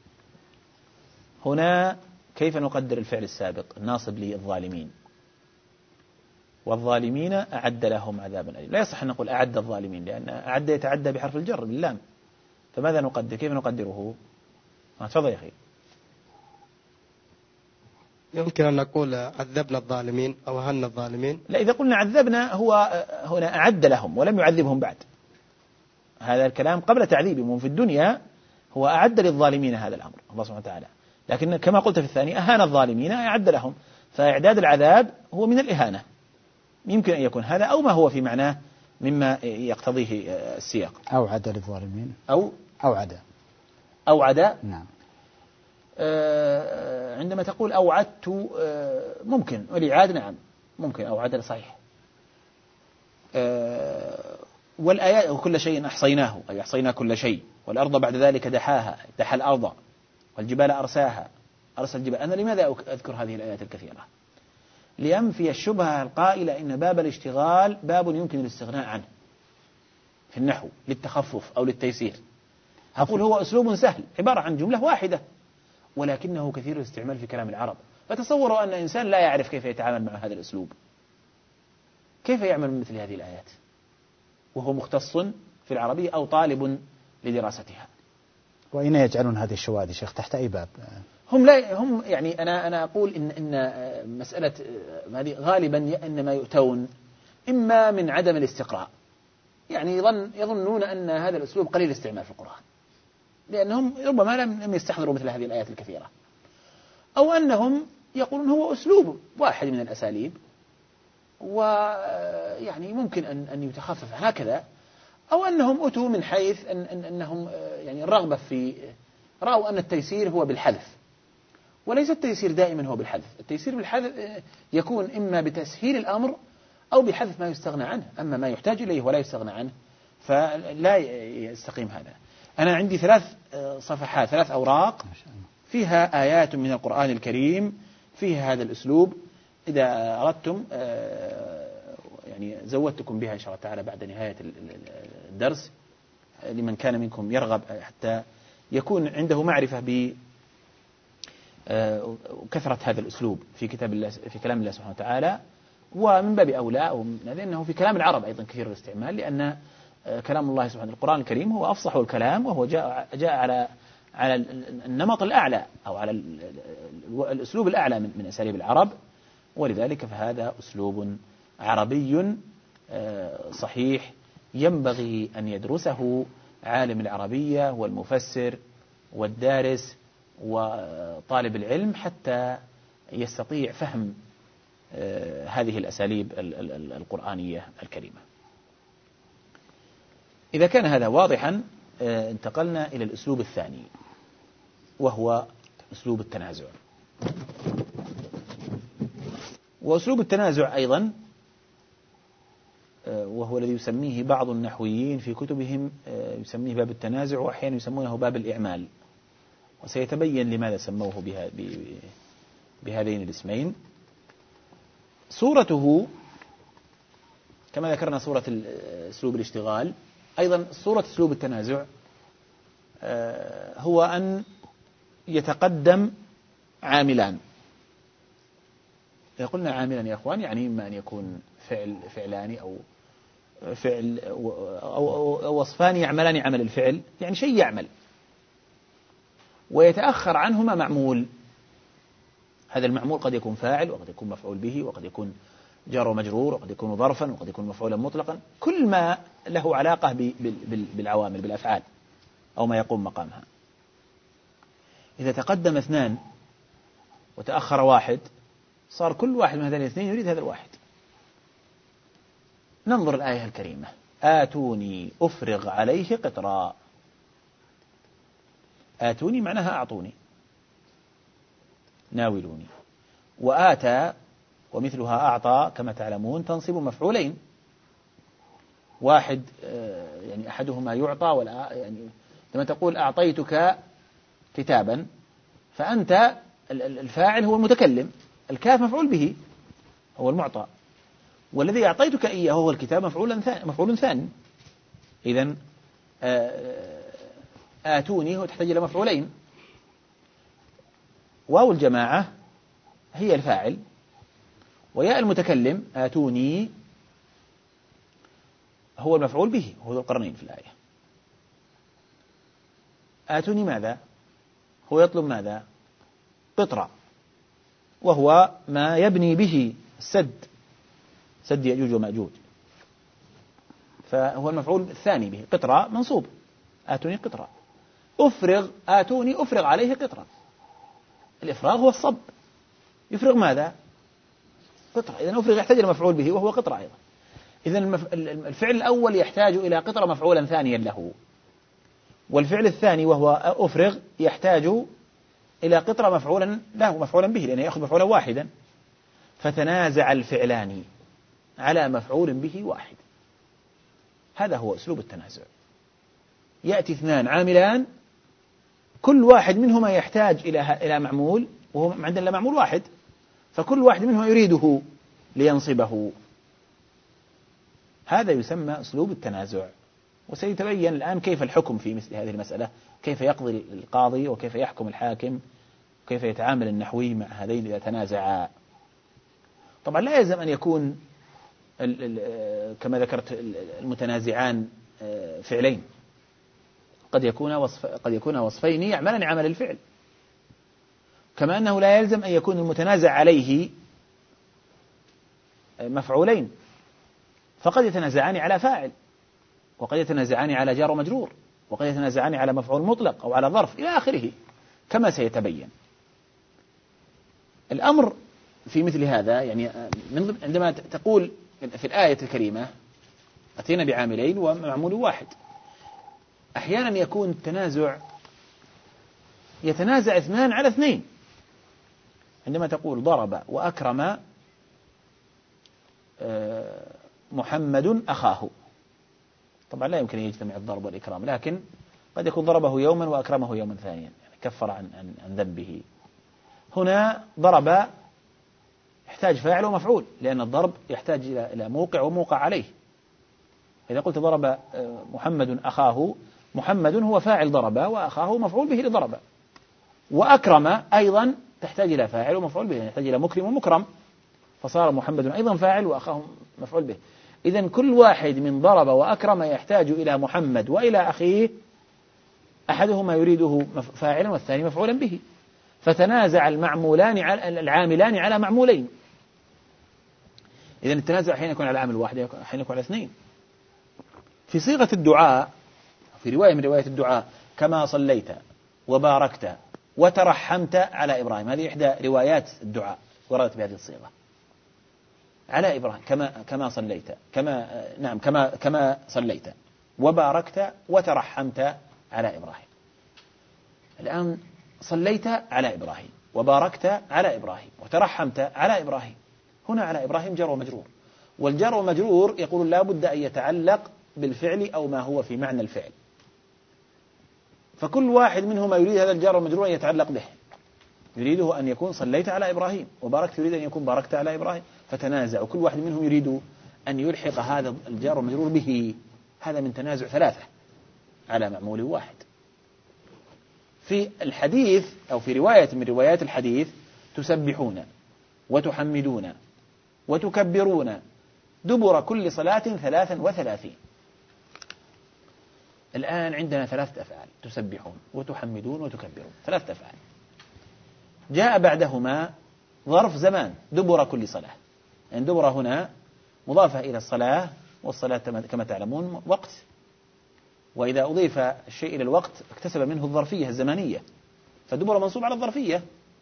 هنا كيف نقدر الفعل السابق الناصب للظالمين؟ والظالمين أعد لهم عذابا أليما. لا يصح أن نقول أعد الظالمين، لأن أعد يتعدى بحرف الجر باللام. فماذا نقدر؟ كيف نقدره؟ تفضل يا أخي. يمكن أن نقول عذبنا الظالمين أو أهنا الظالمين. لا، إذا قلنا عذبنا هو هنا أعد لهم ولم يعذبهم بعد. هذا الكلام قبل تعذيبهم في الدنيا، هو أعد للظالمين هذا الأمر الله سبحانه وتعالى. لكن كما قلت في الثاني أهان الظالمين أعد لهم، فإعداد العذاب هو من الإهانة. يمكن أن يكون هذا أو ما هو في معناه مما يقتضيه السياق. أوعد للظالمين أو أوعد. نعم. عندما تقول أوعدت ممكن، والإعادة نعم ممكن، أوعد صحيح. والآيات وكل شيء أحصيناه، أي أحصينا كل شيء. والأرض بعد ذلك دحاها، دحى الأرض. والجبال أرساها، أرسل الجبال. أنا لماذا أذكر هذه الآيات الكثيرة؟ لينفي الشبهة القائلة إن باب الاشتغال باب يمكن الاستغناء عنه في النحو للتخفف أو للتيسير. أقول هو أسلوب سهل، عبارة عن جملة واحدة، ولكنه كثير الاستعمال في كلام العرب. فتصوروا أن إنسان لا يعرف كيف يتعامل مع هذا الأسلوب، كيف يعمل مثل هذه الآيات وهو مختص في العربية أو طالب لدراستها؟ وأين يجعلون هذه الشواذ شيخ؟ تحت أي باب؟ هم يعني أنا أقول إن مسألة هذه غالبا إنما يؤتون إما من عدم الاستقراء، يعني يظنون أن هذا الأسلوب قليل الاستعمال في القرآن، لأنهم ربما لم يستحضروا مثل هذه الآيات الكثيرة، أو أنهم يقولون هو أسلوب واحد من الأساليب ويعني ممكن أن يتخفف هكذا، أو أنهم أتوا من حيث أنهم يعني الرغبة في رأوا أن التيسير هو بالحذف، وليس التيسير دائما هو بالحذف. التيسير بالحذف يكون إما بتسهيل الأمر أو بحذف ما يستغنى عنه، أما ما يحتاج إليه ولا يستغنى عنه فلا يستقيم هذا. أنا عندي 3 صفحات 3 أوراق فيها آيات من القرآن الكريم فيها هذا الأسلوب. إذا أردتم يعني زودتكم بها إن شاء الله تعالى بعد نهاية الدرس، لمن كان منكم يرغب حتى يكون عنده معرفة بكثرة هذا الأسلوب في كتاب الله، في كلام الله سبحانه وتعالى. ومن باب أولى لأنه في كلام العرب أيضا كثير الاستعمال، لأن كلام الله سبحانه القرآن الكريم هو أفصح الكلام، وهو جاء على النمط الأعلى أو على الأسلوب الأعلى من أساليب العرب، ولذلك فهذا أسلوب عربي صحيح ينبغي أن يدرسه عالم العربية والمفسر والدارس وطالب العلم حتى يستطيع فهم هذه الأساليب القرآنية الكريمة. إذا كان هذا واضحا انتقلنا إلى الأسلوب الثاني وهو أسلوب التنازع. وأسلوب التنازع أيضا وهو الذي يسميه بعض النحويين في كتبهم يسميه باب التنازع، وأحيانا يسمونه باب الإعمال، وسيتبين لماذا سموه بهذين الاسمين. صورته كما ذكرنا صورة أسلوب الاشتغال، أيضا صورة أسلوب التنازع هو أن يتقدم عاملان. إذا قلنا عاملا يا أخوان يعني إما أن يكون فعلان أو فعل أو وصفان يعملان عمل الفعل، يعني شيء يعمل ويتأخر عنهما معمول. هذا المعمول قد يكون فاعل وقد يكون مفعول به وقد يكون جار ومجرور وقد يكون ظرفا وقد يكون مفعولا مطلقا، كل ما له علاقة بالعوامل بالأفعال أو ما يقوم مقامها. إذا تقدم 2 وتأخر 1 صار كل واحد من هذين الاثنين يريد هذا الواحد. ننظر الآية الكريمة: آتوني أفرغ عليه قطرا. آتوني معناها أعطوني، ناولوني. وآتى ومثلها أعطى كما تعلمون تنصب مفعولين، واحد يعني أحدهما يعطى يعني لما تقول أعطيتك كتابا فأنت الفاعل هو المتكلم، الكاف مفعول به هو المعطى، والذي أعطيتك إياه هو الكتاب مفعول ثاني. إذن آتوني هو تحتاج إلى مفعولين. واو الجماعة هي الفاعل، وياء المتكلم آتوني هو المفعول به، هو ذو القرنين في الآية. آتوني ماذا؟ هو يطلب ماذا؟ قطرة، وهو ما يبني به سد يأجوج ومأجوج، فهو المفعول الثاني به. قطرة منصوب، آتوني قطرة. آتوني أفرغ عليه قطرة. الإفراغ هو الصب، يفرغ ماذا؟ قطرة. إذن أفرغ يحتاج إلى مفعول به وهو قطرة أيضا. إذن الفعل الأول يحتاج إلى قطرة مفعولا ثانيا له، والفعل الثاني وهو أفرغ يحتاج إلى قطرة مفعولا له، مفعولا به، لأنه يأخذ مفعولا واحدا. فتنازع الفعلان على مفعول به واحد. هذا هو أسلوب التنازع. يأتي اثنان عاملان، كل واحد منهما يحتاج إلى معمول، وهو عندنا معمول واحد، فكل واحد منهما يريده لينصبه. هذا يسمى أسلوب التنازع. وسيتبين الآن كيف الحكم في مثل هذه المسألة، كيف يقضي القاضي وكيف يحكم الحاكم وكيف يتعامل النحوي مع هذين إذا تنازعا. طبعا لا يلزم أن يكون كما ذكرت المتنازعان فعلين، قد يكون وصفين يعملان عمل الفعل، كما أنه لا يلزم أن يكون المتنازع عليه مفعولين، فقد يتنازعان على فاعل، وقد يتنازعان على جار ومجرور، وقد يتنازعان على مفعول مطلق أو على ظرف إلى آخره كما سيتبين. الأمر في مثل هذا يعني عندما تقول في الآية الكريمة أتينا بعاملين ومعمول واحد، أحيانا يكون التنازع يتنازع اثنان على اثنين. عندما تقول ضرب وأكرم محمد أخاه، طبعا لا يمكن أن يجتمع الضرب والإكرام، لكن قد يكون ضربه يوما وأكرمه يوما ثانيا، يعني كفر عن ذنبه. هنا ضرب يحتاج فاعل ومفعول، لأن الضرب يحتاج إلى موقع وموقع عليه. إذا قلت ضرب محمد أخاه، محمد هو فاعل ضرب، وأخاه مفعول به لضرب. وأكرم أيضا تحتاج إلى فاعل ومفعول به، يحتاج إلى مكرم ومكرم، فصار محمد أيضا فاعل وأخاه مفعول به. إذن كل واحد من ضرب وأكرم يحتاج إلى محمد وإلى أخيه، أحدهما يريده فاعلا والثاني مفعولا به، فتنازع العاملان على معمولين. إذن التنازع حين يكون على عامل واحد، حين يكون على اثنين. في صيغة الدعاء، في رواية من رواية الدعاء، كما صليت وباركت وترحمت على إبراهيم، هذه إحدى روايات الدعاء وردت بهذه الصيغة، على إبراهيم كما صليت، كما صليت وباركت وترحمت على إبراهيم. الآن صليت على إبراهيم، وباركت على إبراهيم، وترحمت على إبراهيم. هنا على إبراهيم جر ومجرور، والجر ومجرور يقول لا بد أن يتعلق بالفعل أو ما هو في معنى الفعل، فكل واحد منهما يريد هذا الجر والمجرور أن يتعلق به، يريده أن يكون صليت على إبراهيم، وباركت يريد أن يكون باركت على إبراهيم، فتنازع كل واحد منهم يريد أن يلحق هذا الجار والمجرور به. هذا من تنازع ثلاثة على معمول واحد. في الحديث أو في رواية من روايات الحديث تسبحون وتحمدون وتكبرون دبر كل صلاة 33. الآن عندنا ثلاثة أفعال، تسبحون وتحمدون وتكبرون، ثلاثة أفعال. جاء بعدهما ظرف زمان دبر كل صلاة، يعني دبر هنا مضافة إلى الصلاة، والصلاة كما تعلمون وقت، وإذا أضيف الشيء إلى الوقت اكتسب منه الظرفية الزمانية، فدبر منصوب على الظرفية.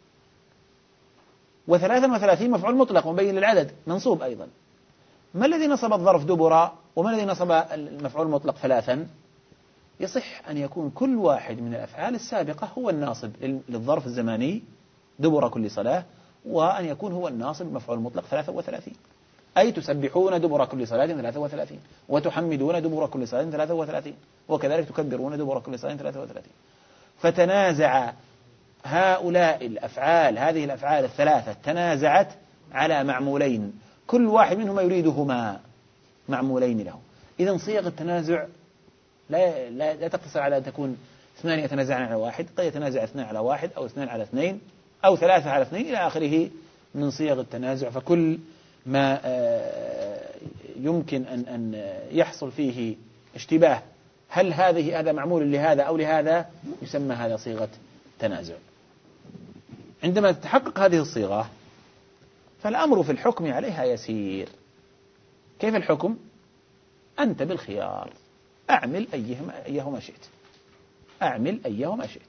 و33 مفعول مطلق مبين للعدد منصوب أيضا. ما الذي نصب الظرف دبر وما الذي نصب المفعول المطلق ثلاثا؟ يصح أن يكون كل واحد من الأفعال السابقة هو الناصب للظرف الزماني دبر كل صلاة، وأن يكون هو الناصب المفعول المطلق 33، أي تسبحون دبر كل صلاة 33، وتحمدون دبر كل صلاة 33، وكذلك تكبرون دبر كل صلاة 33. فتنازع هؤلاء الأفعال، هذه الأفعال الثلاثة تنازعت على معمولين، كل واحد منهما يريدهما معمولين له. إذن صيغ التنازع لا تقتصر على أن تكون اثنان يتنازعان على واحد، قد يتنازع اثنان على واحد أو اثنان على اثنين أو ثلاثة على اثنين إلى آخره من صيغ التنازع. فكل ما يمكن أن يحصل فيه اشتباه، هل هذا معمول لهذا أو لهذا، يسمى هذا صيغة تنازع. عندما تتحقق هذه الصيغة فالأمر في الحكم عليها يسير. كيف الحكم؟ أنت بالخيار، أعمل أيهما شئت، أعمل أيهما شئت.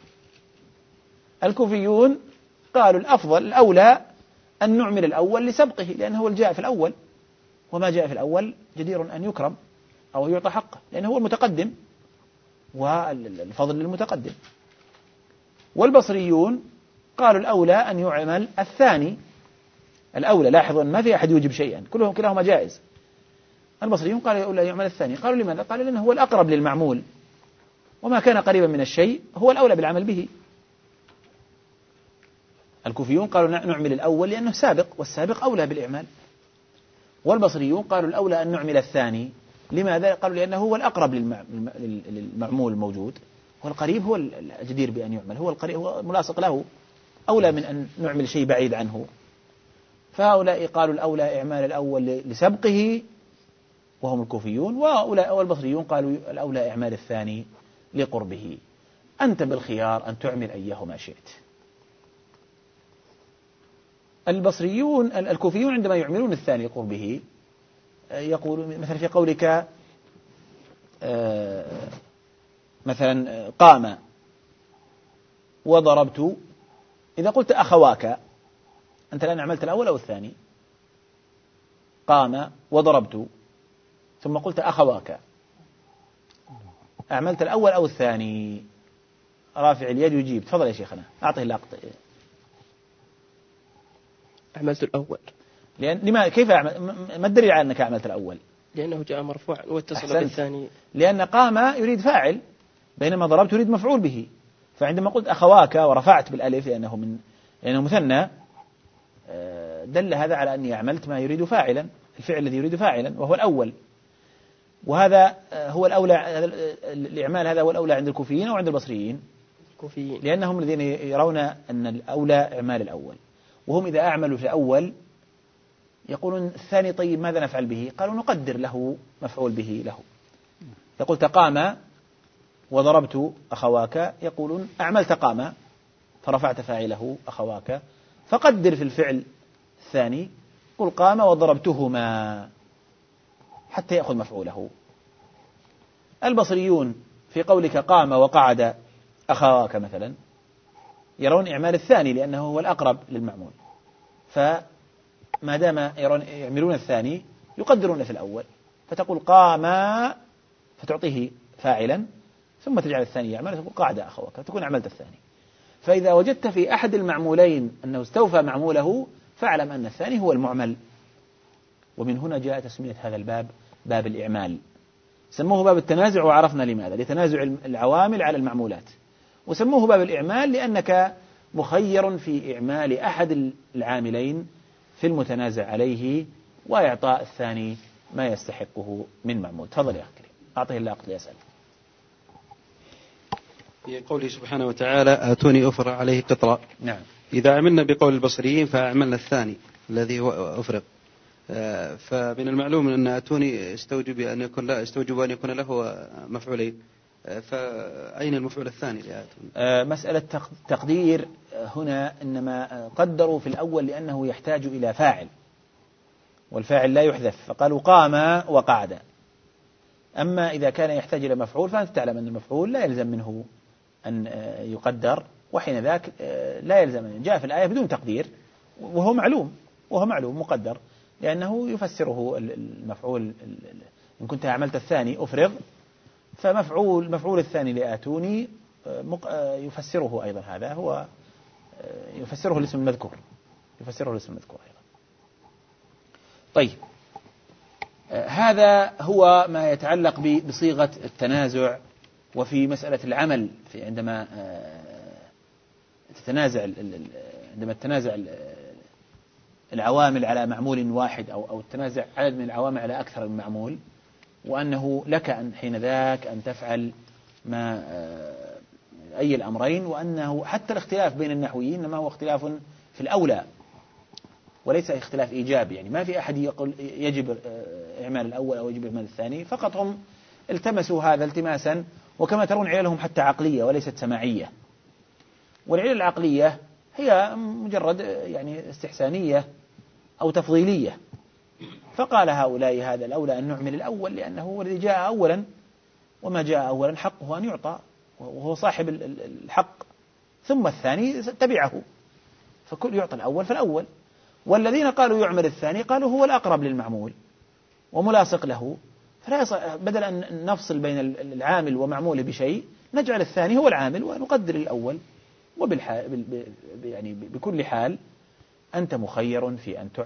الكوفيون قالوا الأفضل الأولى أن نعمل الأول لسبقه، لأنه هو الجاء في الأول، وما جاء في الأول جدير أن يكرم أو يعطى حقه، لأنه هو المتقدم والفضل للمتقدم. والبصريون قالوا الأولى أن يعمل الثاني. الأولى، لاحظوا أن ما في أحد يوجب شيئا، كلاهما جائز. البصريون قالوا الأولى يعمل الثاني. قالوا لماذا؟ قالوا لأنه هو الأقرب للمعمول، وما كان قريبا من الشيء هو الأولى بالعمل به. الكوفيون قالوا نعمل الأول لأنه سابق، والسابق أولى بالإعمال. والبصريون قالوا الأولى أن نعمل الثاني. لماذا؟ قالوا لأنه هو الأقرب للمعمول الموجود، والقريب هو الجدير بأن يعمل، هو القريب هو ملاصق له، أولى من أن نعمل شيء بعيد عنه. فهؤلاء قالوا الأولى إعمال الأول لسبقه وهم الكوفيون، والبصريون قالوا الأولى إعمال الثاني لقربه. أنت بالخيار أن تعمل أيهما شئت. الكوفيون عندما يعملون الثاني لقربه يقولون مثلا في قولك مثلا قام وضربت، إذا قلت أخواك أنت الآن عملت الأول أو الثاني؟ قام وضربت ثم قلت أخواك، أعملت الأول أو الثاني؟ رافع اليد يجيب. تفضل يا شيخنا، أعطه اللقط. عملت الأول. كيف ما الدليل على أنك عملت الأول؟ لأنه جاء مرفوعا واتصل بالثاني. لأن قام يريد فاعل، بينما ضربت يريد مفعول به. فعندما قلت أخواك ورفعت بالألف لأنه مثنى، دل هذا على أني عملت ما يريد فاعلا، الفعل الذي يريد فاعلا وهو الأول. وهذا هو الأولى، الإعمال هذا هو الأولى عند الكوفيين أو عند البصريين؟ الكوفيين، لأنهم الذين يرون أن الأولى إعمال الأول، وهم إذا أعملوا في الأول يقولون الثاني طيب ماذا نفعل به؟ قالوا نقدر له مفعول به له. يقول قام وضربت أخواك، يقولون أعملت قام فرفعت فاعله أخواك، فقدر في الفعل الثاني قل قام وضربتهما حتى يأخذ مفعوله. البصريون في قولك قام وقعد أخواك مثلا يرون إعمال الثاني لأنه هو الأقرب للمعمول، فما دام يعملون الثاني يقدرون في الأول، فتقول قام فتعطيه فاعلا ثم تجعل الثاني يعمل فتقول قعد أخواك، تكون عملت الثاني. فإذا وجدت في أحد المعمولين أنه استوفى معموله فاعلم أن الثاني هو المعمل. ومن هنا جاء تسمية هذا الباب باب الإعمال. سموه باب التنازع وعرفنا لماذا، لتنازع العوامل على المعمولات. وسموه باب الإعمال لأنك مخير في إعمال أحد العاملين في المتنازع عليه وإعطاء الثاني ما يستحقه من معمول. تفضل يا أخي الكريم، أعطيه اللقط ليسأل. في قوله سبحانه وتعالى آتوني أفرغ عليه قطرا. نعم. إذا عملنا بقول البصريين فعملنا الثاني الذي هو أفرغ، فمن المعلوم أن آتوني استوجب أن يكون له مفعولين، فأين المفعول الثاني لآتوني؟ مسألة تقدير هنا إنما قدروا في الأول لأنه يحتاج إلى فاعل، والفاعل لا يحذف، فقالوا قام وقعد. أما إذا كان يحتاج إلى مفعول فأنت تعلم أن المفعول لا يلزم منه أن يقدر، وحين ذاك لا يلزم أن جاء في الآية بدون تقدير، وهو معلوم مقدر، لأنه يفسره المفعول. إن كنت عملت الثاني أفرغ، فمفعول الثاني لآتوني يفسره أيضا، هذا هو يفسره الاسم المذكور أيضا. طيب، هذا هو ما يتعلق بصيغة التنازع. وفي مسألة العمل عندما تتنازع العوامل على معمول واحد أو تنازع عدد من العوامل على أكثر من معمول، وأنه لك أن حين ذاك أن تفعل ما أي الأمرين، وأنه حتى الاختلاف بين النحويين إنما هو اختلاف في الأولى وليس اختلاف إيجابي. يعني ما في أحد يقول يجب إعمال الأول أو يجب إعمال الثاني، فقط هم التمسوا هذا التماسا. وكما ترون عللهم حتى عقلية وليست سماعية، والعلل العقلية هي مجرد يعني استحسانية أو تفضيلية. فقال هؤلاء هذا الأولى أن نعمل الأول لأنه هو الذي جاء أولا، وما جاء أولا حقه أن يعطى وهو صاحب الحق، ثم الثاني تبعه، فكل يعطى الأول فالأول. والذين قالوا يعمل الثاني قالوا هو الأقرب للمعمول وملاصق له، فلا بدل أن نفصل بين العامل ومعموله بشيء نجعل الثاني هو العامل ونقدر الأول. يعني بكل حال أنت مخير في أن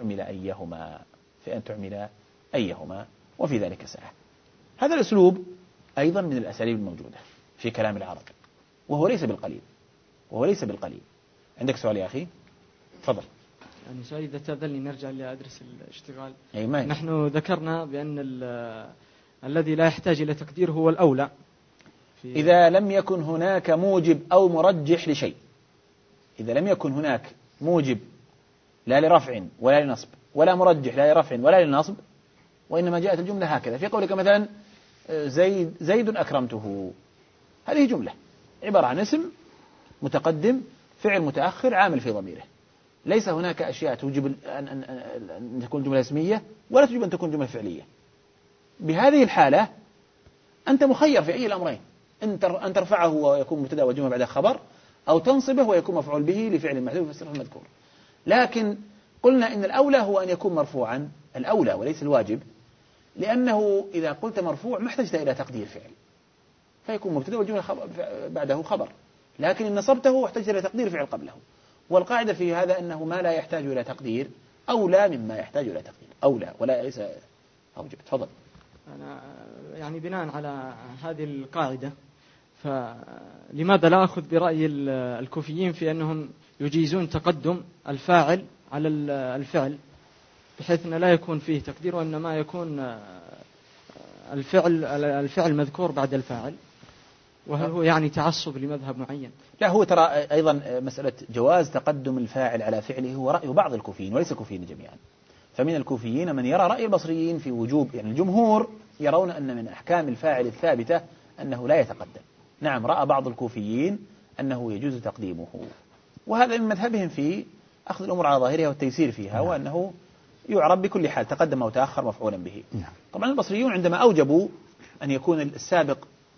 تعمل أيهما وفي ذلك ساعة. هذا الأسلوب أيضا من الأساليب الموجودة في كلام العرب، وهو ليس بالقليل. عندك سؤال يا أخي؟ تفضل. يعني سؤال إذا تأذنني نرجع لأدرس الاشتغال. نحن ذكرنا بأن الذي لا يحتاج إلى تقدير هو الأولى إذا لم يكن هناك موجب أو مرجح لشيء. إذا لم يكن هناك موجب لا لرفع ولا لنصب، ولا مرجح لا لرفع ولا لنصب، وإنما جاءت الجملة هكذا في قولك مثلا زيد أكرمته، هذه جملة عبارة عن اسم متقدم فعل متأخر عامل في ضميره، ليس هناك أشياء توجب أن تكون جملة اسمية ولا توجب أن تكون جملة فعلية. بهذه الحالة أنت مخير في أي الأمرين، أن ترفعه ويكون مبتدأ وجملة بعد خبر، أو تنصبه ويكون مفعول به لفعل محذوف في السر المذكور. لكن قلنا إن الأولى هو أن يكون مرفوعا، الأولى وليس الواجب، لأنه إذا قلت مرفوع ما احتجت إلى تقدير فعل، فيكون مبتدأ والجملة بعده خبر. لكن إن نصبته احتجت إلى تقدير فعل قبله. والقاعدة في هذا أنه ما لا يحتاج إلى تقدير أولى مما يحتاج إلى تقدير، أولى ولا ليس أوجب. تفضل. أنا يعني بناء على هذه القاعدة، فلماذا لا أخذ برأي الكوفيين في أنهم يجيزون تقدم الفاعل على الفعل بحيث أن لا يكون فيه تقدير، وإنما يكون الفعل مذكور بعد الفاعل؟ وهل هو يعني تعصب لمذهب معين؟ لا، هو ترى أيضا مسألة جواز تقدم الفاعل على فعله هو رأي بعض الكوفيين وليس الكوفيين جميعا. فمن الكوفيين من يرى رأي البصريين في وجوب، يعني الجمهور يرون أن من أحكام الفاعل الثابتة أنه لا يتقدم. نعم، رأى بعض الكوفيين أنه يجوز تقديمه، وهذا من مذهبهم في أخذ الأمور على ظاهرها والتيسير فيها، وأنه يعرب بكل حال تقدم أو تأخر مفعولا به. طبعا البصريون عندما أوجبوا أن يكون السابق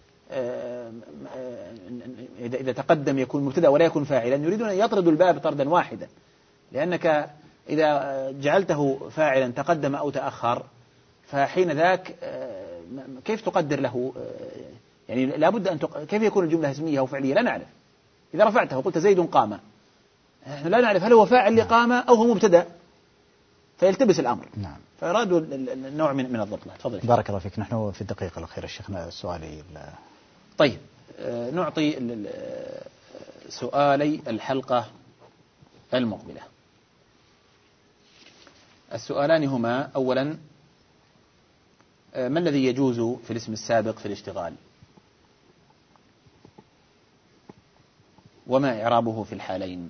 إذا تقدم يكون مبتدأ ولا يكون فاعلا، يريدون أن يطردوا الباب طردا واحدا، لأنك إذا جعلته فاعلا تقدم أو تأخر فحين ذاك كيف تقدر له؟ يعني لابد أن كيف يكون الجملة اسمية أو فعلية؟ لا نعرف. إذا رفعته وقلت زيد قام، نحن لا نعرف هل هو فاعل لقام أو هو مبتدأ، فيلتبس الأمر. نعم. فأرادوا النوع من الضبط. تفضل. بارك الله فيك. نحن في الدقيقة الأخيرة شيخنا سؤالي. طيب، نعطي سؤالي الحلقة المقبلة. السؤالان هما: أولا، ما الذي يجوز في الاسم السابق في الاشتغال؟ وما إعرابه في الحالين؟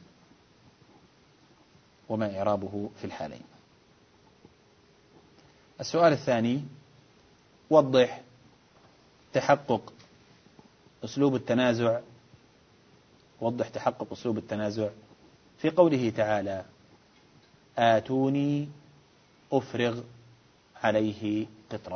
السؤال الثاني: وضح تحقق أسلوب التنازع في قوله تعالى: آتوني أفرغ عليه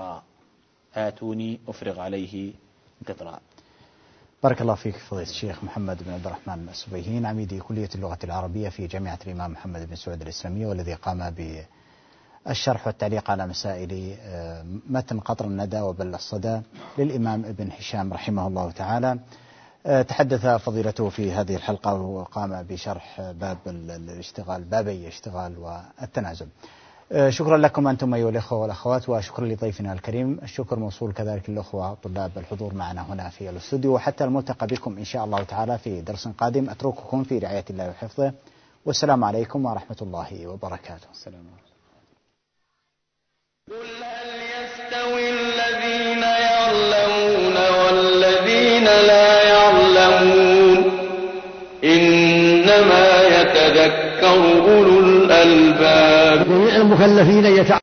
قطرا. بارك الله فيك فضيلة الشيخ محمد بن عبد الرحمن السبيهين، عميد كلية اللغة العربية في جامعة الإمام محمد بن سعود الإسلامية، والذي قام بالشرح والتعليق على مسائل متن قطر الندى وبل الصدى للإمام ابن هشام رحمه الله تعالى. تحدث فضيلته في هذه الحلقة وقام بشرح باب الاشتغال، بابي الاشتغال والتنازل. شكرا لكم أنتم أيها الأخوة والأخوات، وشكرا لضيفنا الكريم. الشكر موصول كذلك للأخوة طلاب الحضور معنا هنا في الاستوديو، وحتى الملتقى بكم إن شاء الله تعالى في درس قادم. أترككم في رعاية الله وحفظه، والسلام عليكم ورحمة الله وبركاته. السلام عليكم. قل هل يستوي الذين يعلمون والذين لا يعلمون إنما يتذكر أولو الألباب. جميع المكلفين